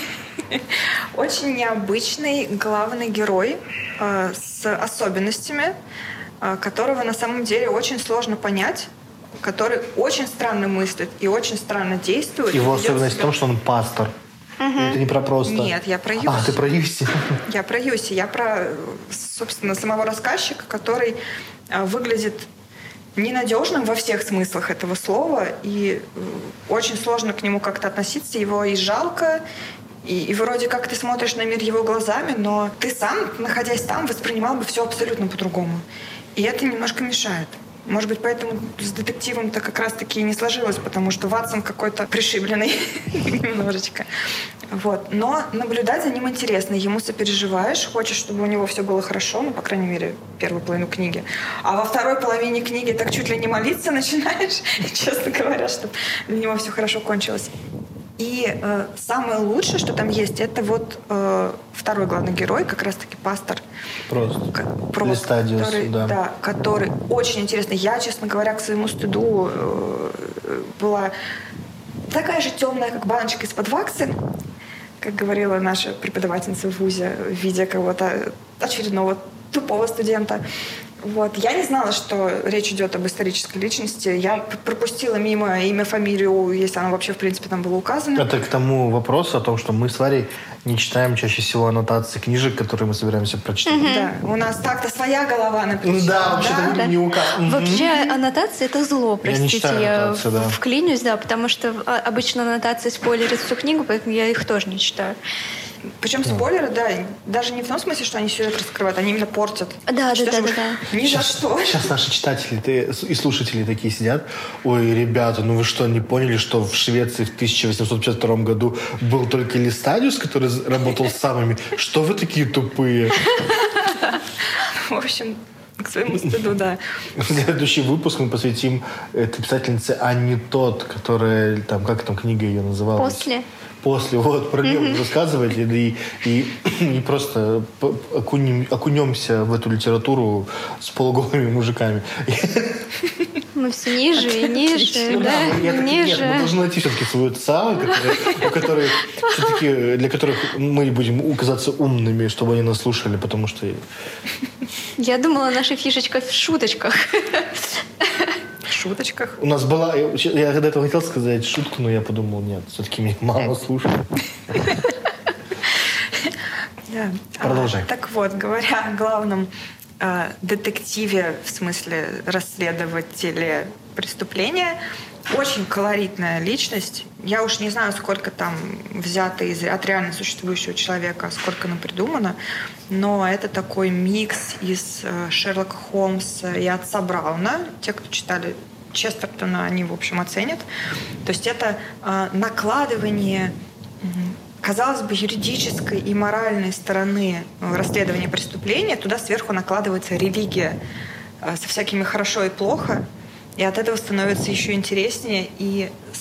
необычный главный герой с особенностями, которого на самом деле очень сложно понять, который очень странно мыслит и очень странно действует. Его особенность в том, что он пастор. Это не про просто. Нет, я про Юси. Ты про Юси. Я про Юси. Я про, собственно, самого рассказчика, который выглядит ненадежным во всех смыслах этого слова, и очень сложно к нему как-то относиться. Его и жалко, и вроде как ты смотришь на мир его глазами, но ты сам, находясь там, воспринимал бы все абсолютно по-другому. И это немножко мешает. Может быть, поэтому с детективом-то как раз-таки и не сложилось, потому что Ватсон какой-то пришибленный немножечко. Вот. Но наблюдать за ним интересно. Ему сопереживаешь, хочешь, чтобы у него все было хорошо, ну, по крайней мере, первую половину книги. А во второй половине книги так чуть ли не молиться начинаешь, честно говоря, чтобы для него все хорошо кончилось. И самое лучшее, что там есть, это вот второй главный герой, как раз-таки пастор. Просто. Который очень интересный. Я, честно говоря, к своему стыду была такая же темная, как баночка из-под ваксы, как говорила наша преподавательница в ВУЗе, видя кого-то очередного тупого студента. Вот. Я не знала, что речь идет об исторической личности. Я пропустила мимо имя, фамилию, если оно вообще, в принципе, там было указано. Это к тому вопросу о том, что мы с Варей не читаем чаще всего аннотации книжек, которые мы собираемся прочитать. Да, у нас так-то своя голова написана. Да, вообще-то не указано. Вообще аннотация — это зло, простите. Я вклинюсь, да, потому что обычно аннотации спойлерят всю книгу, поэтому я их тоже не читаю. Причем спойлеры, да, даже не в том смысле, что они сюжет раскрывают, они именно портят. Да. Ни за что. Сейчас наши читатели и слушатели такие сидят. Ой, ребята, ну вы что, не поняли, что в Швеции в 1852 году был только Листадиус, который работал с самыми? Что вы такие тупые? В общем, к своему стыду, да. Следующий выпуск мы посвятим этой писательнице Анне Тот, которая, там, как там книга ее называлась? После, вот, про нее рассказывать и просто окунемся в эту литературу с полуголыми мужиками. Мы все ниже и ниже, да, ниже. Нет, мы должны найти все-таки свою ЦА, для которых мы будем казаться умными, чтобы они нас слушали, потому что... Я думала, наша фишечка в шуточках. В шуточках? У нас была... Я до этого хотел сказать шутку, но я подумал, нет, все-таки меня мама слушает. Продолжай. Так вот, говоря о главном детективе, в смысле расследователе преступления, очень колоритная личность. Я уж не знаю, сколько там взято от реально существующего человека, сколько напридумано, но это такой микс из Шерлока Холмса и отца Брауна. Те, кто читали Честертона, они, в общем, оценят. То есть это накладывание, казалось бы, юридической и моральной стороны расследования преступления. Туда сверху накладывается религия со всякими «хорошо» и «плохо». И от этого становится еще интереснее. И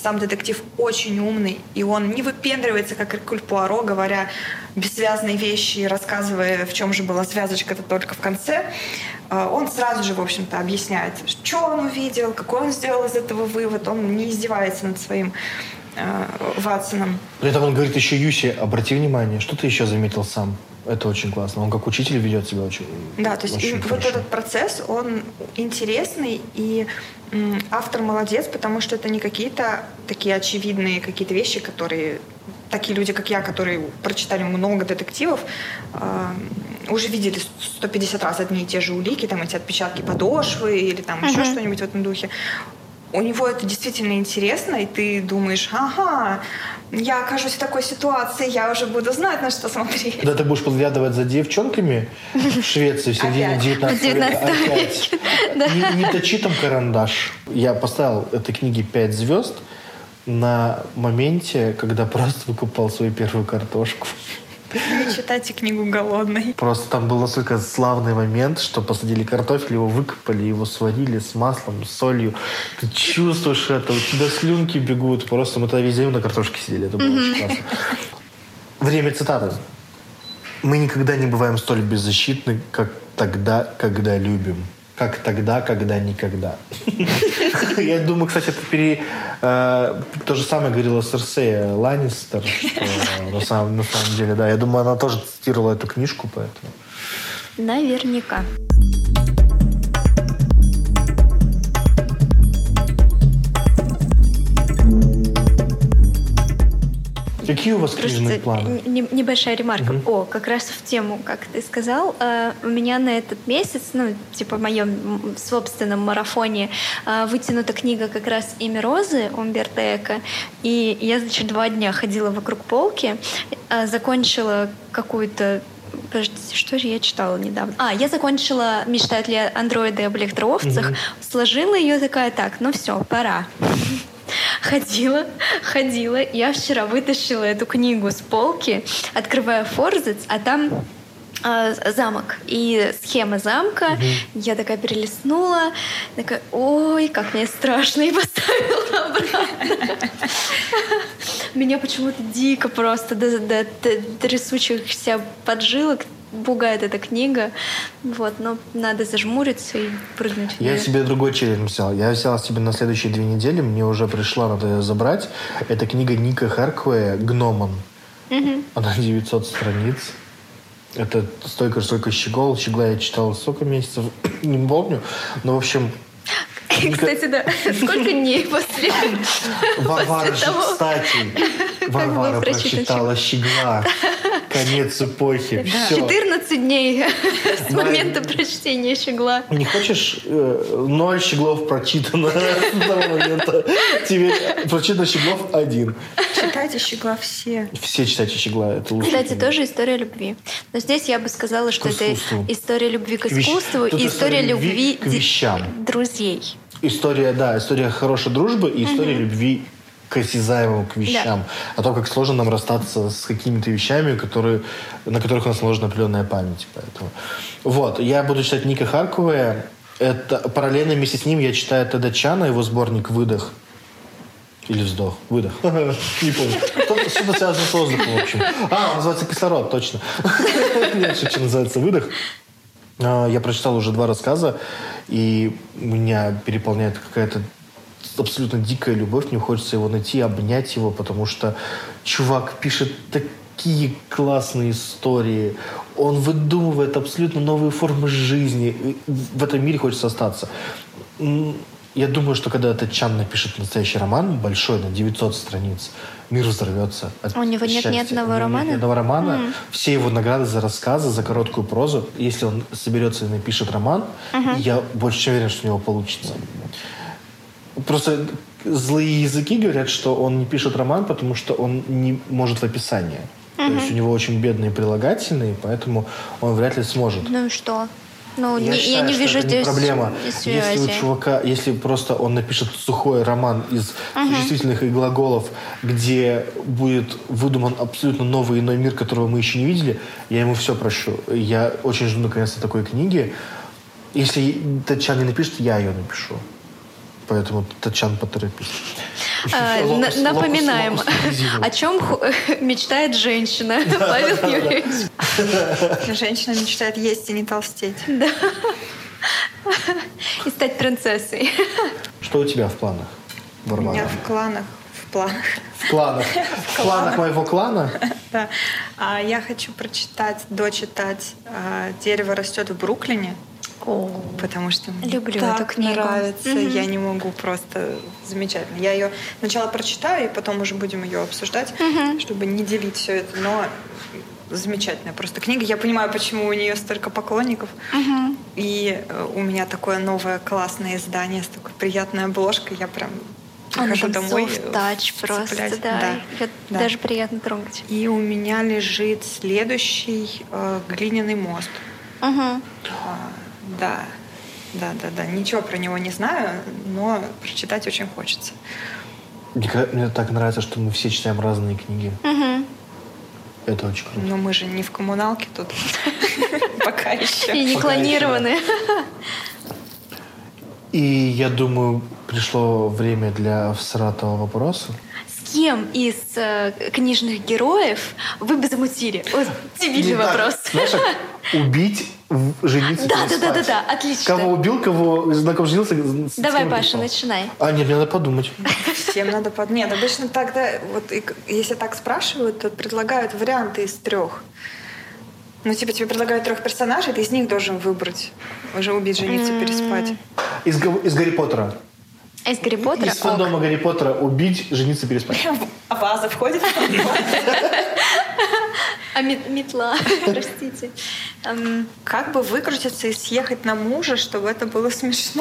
сам детектив очень умный, и он не выпендривается, как Эркюль Пуаро, говоря бессвязные вещи и рассказывая, в чем же была связочка-то только в конце. Он сразу же, в общем-то, объясняет, что он увидел, какой он сделал из этого вывод. Он не издевается над своим Ватсоном. При этом он говорит еще Юси, обрати внимание, что ты еще заметил сам? Это очень классно. Он как учитель ведет себя очень Да, то есть вот этот процесс, он интересный, и автор молодец, потому что это не какие-то такие очевидные какие-то вещи, которые такие люди, как я, которые прочитали много детективов, уже видели 150 раз одни и те же улики, там эти отпечатки подошвы или там еще что-нибудь в этом духе. У него это действительно интересно, и ты думаешь, ага, я окажусь в такой ситуации, я уже буду знать, на что смотреть. Когда ты будешь подглядывать за девчонками в Швеции в середине 19 века, не точи там карандаш. Я поставил этой книге 5 звезд на моменте, когда просто выкупал свою первую картошку. Не читайте книгу «Голодный». Просто там был настолько славный момент, что посадили картофель, его выкопали, его сварили с маслом, с солью. Ты чувствуешь это, у тебя слюнки бегут. Просто мы тогда весь день на картошке сидели. Это было очень классно. Время цитаты. Мы никогда не бываем столь беззащитны, как тогда, когда любим. Как тогда, когда никогда. Я думаю, кстати, это то же самое говорила Серсея Ланнистер, на самом деле, да. Я думаю, она тоже цитировала эту книжку, поэтому... Наверняка. Какие у вас книжные планы? Небольшая ремарка. О, как раз в тему, как ты сказал, у меня на этот месяц, в моем собственном марафоне вытянута книга как раз «Имя Розы» Умберто Эко. И я, 2 дня ходила вокруг полки, закончила какую-то... Подождите, что же я читала недавно? Я закончила «Мечтают ли андроиды об электроовцах», сложила ее такая, все, пора. Ходила. Я вчера вытащила эту книгу с полки, открываю форзац, а там замок и схема замка. Я такая перелистнула, такая, ой, как мне страшно, и поставила обратно. Меня почему-то дико просто до трясущихся поджилок пугает эта книга. Но надо зажмуриться и прыгнуть в нее. Я себе другой челлендж взял. Я взял себе на следующие 2 недели, мне уже пришла, надо ее забрать. Это книга Ника Харквея «Гномон». Она 900 страниц. Это столько щегол. Щегла я читал сколько месяцев, не помню. Но, в общем... Кстати, да. Сколько дней после Варвара же, того? Кстати, Варвара прочитала «Щегла». Конец эпохи. Да. 14 дней с момента прочтения «Щегла». Не хочешь 0 щеглов прочитано с того момента? Тебе прочитано щеглов 1. Читайте «Щегла» все. Все читайте «Щегла». Это лучше. Кстати, тоже история любви. Но здесь я бы сказала, что это история любви к искусству и история любви к вещам. Друзей. История хорошей дружбы и история любви к осязаемым, к вещам. О том, как сложно нам расстаться с какими-то вещами, на которых у нас наложена определенная память. Поэтому. Я буду читать Ника Харквея. Это параллельно вместе с ним я читаю Теда Чана, его сборник «Выдох». Или «Вздох». «Выдох». Не помню. Что-то связано с воздухом, в общем. Он называется «Кислород», точно. Нет, что называется «Выдох». Я прочитал уже 2 рассказа, и меня переполняет какая-то абсолютно дикая любовь. Мне хочется его найти, обнять его, потому что чувак пишет такие классные истории. Он выдумывает абсолютно новые формы жизни. И в этом мире хочется остаться. Я думаю, что когда этот Чан напишет настоящий роман, большой, на 900 страниц, мир взорвется. У него нет ни одного романа? Нет ни одного романа. Все его награды за рассказы, за короткую прозу. Если он соберется и напишет роман, я больше чем уверен, что у него получится. Просто злые языки говорят, что он не пишет роман, потому что он не может в описании. То есть у него очень бедные прилагательные, поэтому он вряд ли сможет. Ну и что? Я не вижу это здесь не проблема. связи. Если у чувака, если просто он напишет сухой роман из существительных и глаголов, где будет выдуман абсолютно новый иной мир, которого мы еще не видели, я ему все прощу. Я очень жду наконец-то такой книги. Если Татьяна не напишет, я ее напишу. Поэтому Тачан поторопись. Напоминаем, о чем мечтает женщина, Павел Юрьевич. Женщина мечтает есть и не толстеть. Да. И стать принцессой. Что у тебя в планах, У Варвара? меня в планах. В планах моего клана? Да. Я хочу дочитать «Дерево растет в Бруклине», потому что мне Люблю так эту книгу. нравится. Я не могу, просто замечательно. Я ее сначала прочитаю, и потом уже будем ее обсуждать, чтобы не делить все это. Но замечательная просто книга. Я понимаю, почему у нее столько поклонников. И у меня такое новое классное издание с такой приятной обложкой. Я прям прихожу домой. Soft touch просто, да. Даже приятно трогать. И у меня лежит следующий «Глиняный мост». Да. Ничего про него не знаю, но прочитать очень хочется. Мне так нравится, что мы все читаем разные книги. Это очень круто. Но мы же не в коммуналке тут. Пока еще. И не клонированы. И я думаю, пришло время для всратого вопроса. С кем из книжных героев вы бы замутили? Вот дебильный вопрос. Знаешь, убить, жениться, переспать. Да, отлично. Кого убил, кого знаком женился. Давай, Паша, начинай. Нет, мне надо подумать. Всем надо подумать. Нет, обычно тогда, вот если так спрашивают, то предлагают варианты из 3. Ну, тебе предлагают 3 персонажей, ты из них должен выбрать. Уже убить, жениться, переспать. Из Гарри Поттера. Из Гарри Поттера? Из фандома Гарри Поттера убить, жениться, переспать. А Ваза входит в фандом? А метла, простите. Как бы выкрутиться и съехать на мужа, чтобы это было смешно?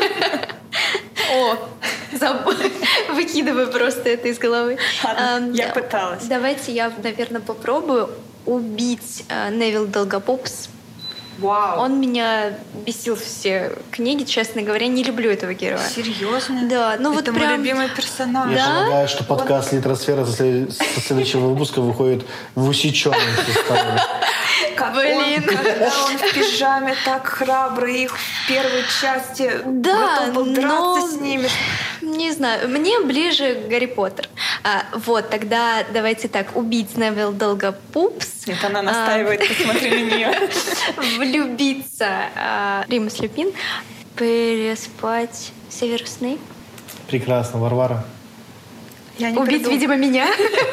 Выкидываю просто это из головы. Я пыталась. Давайте я, наверное, попробую убить Невилл Долгопупс. Вау. Он меня бесил все книги, честно говоря. Не люблю этого героя. Серьезно? Да. Ну это вот мой прям... любимый персонаж. Я полагаю, что подкаст «Литросфера» со следующего выпуска выходит в усеченном составе. Когда он в пижаме так храбрый, их в первой части готов был драться с ними. Не знаю, мне ближе Гарри Поттер. Вот, тогда давайте так, убить Невилл Долгопупс. Это она настаивает, посмотри на нее. Влюбиться Римус Люпин. Переспать Северус Снейп. Прекрасно, Варвара. Убить, видимо, меня.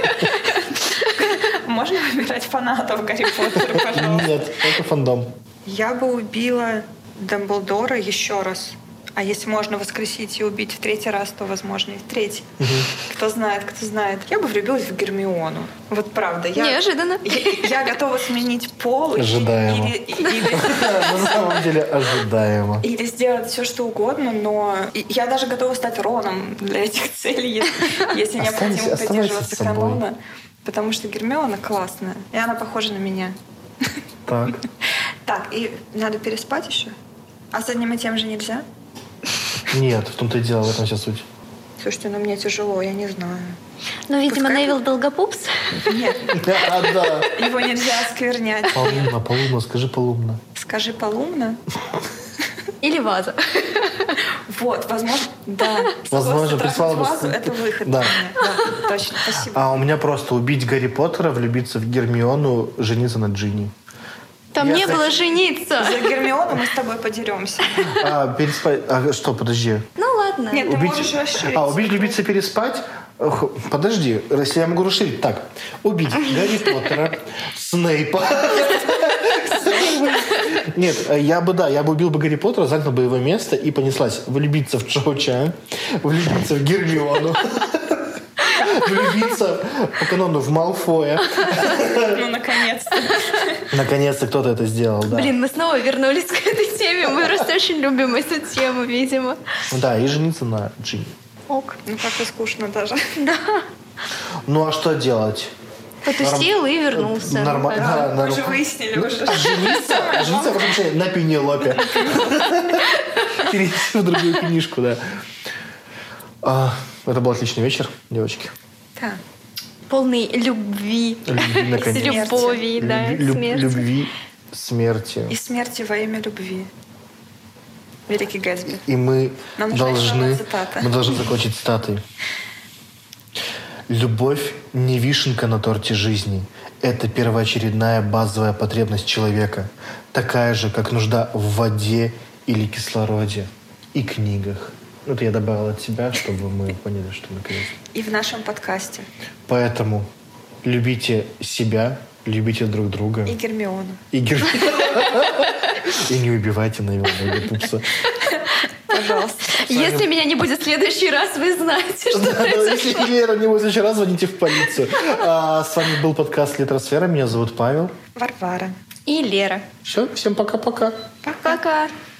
Можно выбирать фанатов Гарри Поттера, пожалуйста? Нет, это фандом. Я бы убила Дамблдора еще раз. А если можно воскресить и убить в 3-й раз, то, возможно, и в 3-й. Кто знает. Я бы влюбилась в Гермиону. Вот правда. Неожиданно. Я готова сменить пол. Ожидаемо. На самом деле ожидаемо. Или сделать все, что угодно, но я даже готова стать Роном для этих целей, если необходимо придерживаться канона. Потому что Гермиона классная. И она похожа на меня. Так, и надо переспать еще? А с одним и тем же нельзя? Нет, в том-то и дело, в этом вся суть. Слушайте, мне тяжело, я не знаю. Ну, видимо, Невилл Долгопупс. Нет. Да. Его нельзя осквернять. Полумно, скажи полумно. Скажи полумно. Или Ваза. Вот, возможно, да. Возможно, прислала бы... Вазу — это выход. Да. Да, точно, спасибо. А у меня просто убить Гарри Поттера, влюбиться в Гермиону, жениться на Джинни. Там не было жениться. За Гермиону мы с тобой подеремся. Переспать... что, подожди. Ну ладно. Нет, ты можешь расширить. Убить, влюбиться, переспать? Подожди, если я могу расширить. Так, убить Гарри Поттера, Снейпа. Нет, я бы убил бы Гарри Поттера, занял бы его место и понеслась влюбиться в Чоуча, влюбиться в Гермиону, влюбиться по канону в Малфоя. Ну, наконец-то. Наконец-то кто-то это сделал, да. Блин, мы снова вернулись к этой теме. Мы просто очень любим эту тему, видимо. Да, и жениться на Джинни. Ок. Ну, как-то скучно даже. Да. Ну, а что делать? Потусил и вернулся. Нормально. Мы же выяснили уже. Жениться в отношении на Пенелопе. Перейти в другую книжку, да. Это был отличный вечер, девочки. Да. Полный любви. Любови, да, смерти. Любви, смерти. И смерти во имя любви. Великий Гэтсби. И мы Нам нужна еще одна должны, цитата. мы должны закончить цитатой. Любовь не вишенка на торте жизни. Это первоочередная базовая потребность человека. Такая же, как нужда в воде или кислороде. И книгах. Это я добавил от себя, чтобы мы поняли, что наконец. И в нашем подкасте. Поэтому любите себя, любите друг друга. И Гермиону. И не убивайте Невилла Лонгипупса. Пожалуйста. Если меня не будет в следующий раз, вы знаете, что Если Лера не будет в следующий раз, звоните в полицию. С вами был подкаст «Литросфера». Меня зовут Павел. Варвара. И Лера. Все, всем пока-пока. Пока.